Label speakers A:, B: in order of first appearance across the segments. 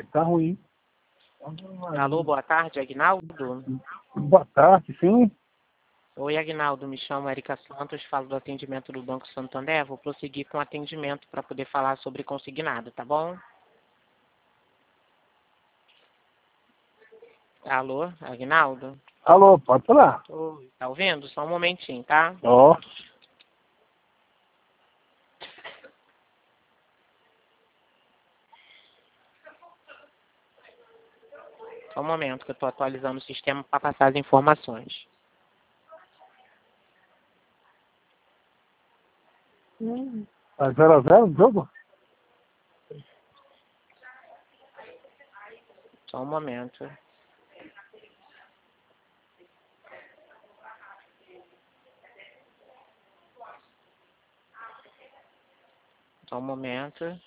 A: Tá ruim.
B: Alô, boa tarde, Agnaldo.
A: Boa tarde, sim.
B: Oi, Agnaldo, me chamo Erika Santos, falo do atendimento do Banco Santander. Vou prosseguir com o atendimento para poder falar sobre consignado, tá bom? Alô, Agnaldo?
A: Alô, pode falar.
B: Oi, tá ouvindo? Só um momentinho, tá?
A: Ó.
B: Só um momento que eu estou atualizando o sistema para passar as informações.
A: Tá 0x0 o jogo?
B: Só um momento. Só um momento.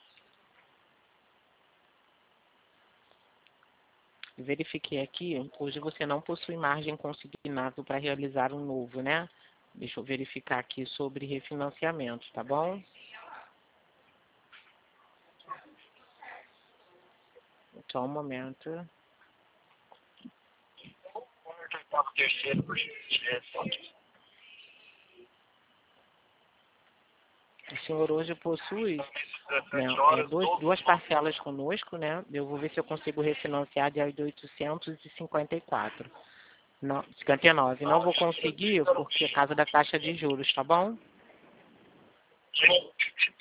B: Verifiquei aqui, hoje você não possui margem consignável para realizar um novo, né? Deixa eu verificar aqui sobre refinanciamento, tá bom? Só um momento. O senhor hoje possui, né, duas parcelas conosco, né? Eu vou ver se eu consigo refinanciar de 854. Não, 59. Não vou conseguir porque é causa da taxa de juros, tá bom?